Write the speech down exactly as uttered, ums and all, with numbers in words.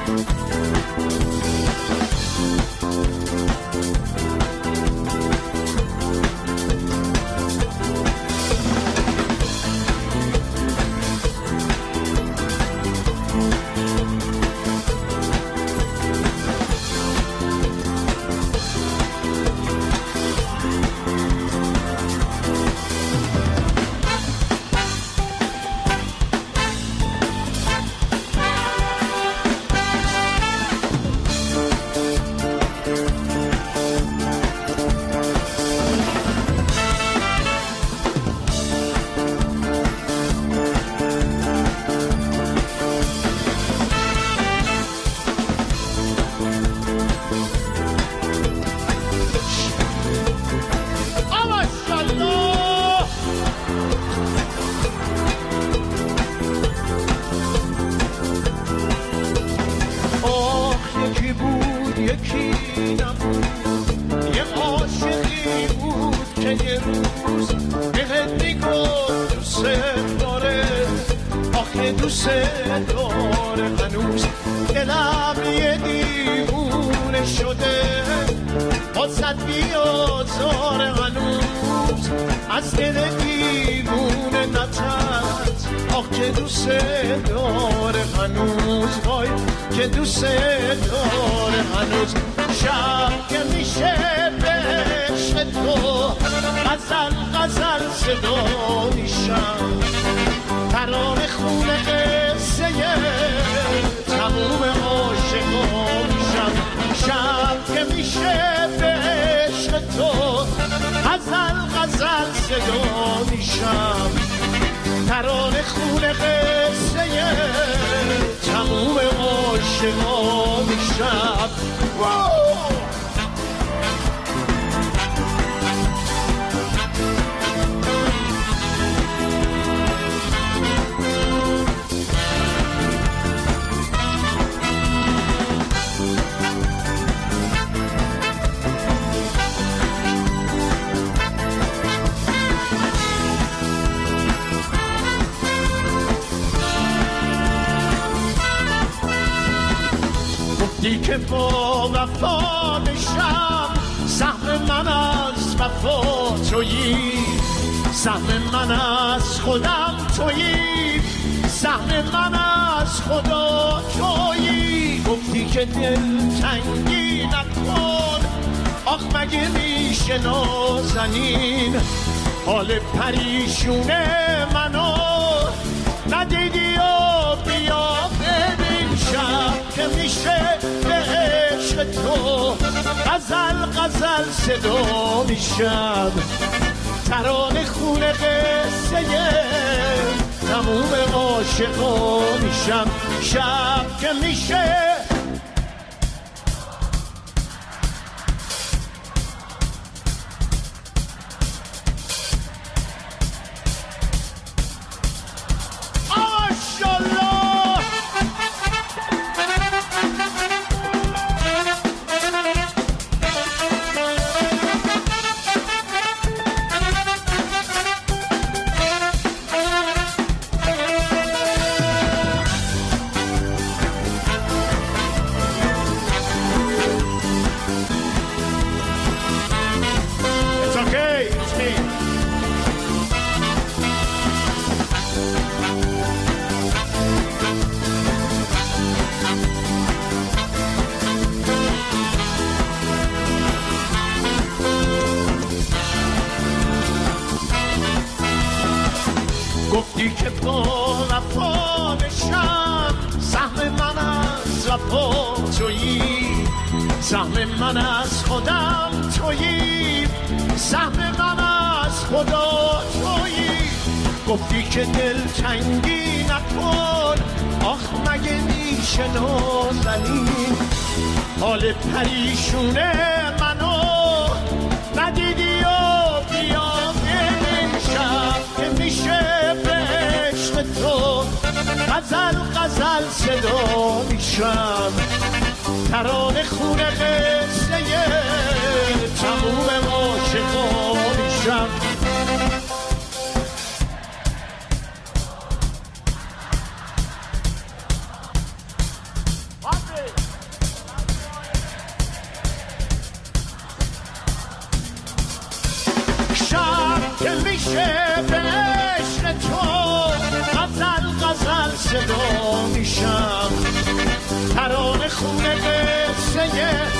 که با وفا بشم سهم من از وفا تویی، سهم من از خودم تویی، سهم من از خدا تویی. گفتی که دل تنگی نکن، آخ مگه میشه نازنین حال پریشون منو ندیدی و بیا ببین شب که میشه به عشق تو غزل غزل صدا میشم، ترانه خون قصه تموم عاشقا میشم. شب که میشه گفتی که با وفا بشم سهم من از وفا تویی، سهم من از خودم تویی، سهم من از خدا تویی. گفتی که دل تنگی نکن، آخ مگه میشه نازنین حال پریشون منو ندیدی و بیا ببین شب که میشه تو غزل غزل صدا میشم، ترانه خون قصه تموم عاشقا میشم. صدا میشم ترانه خونه قصه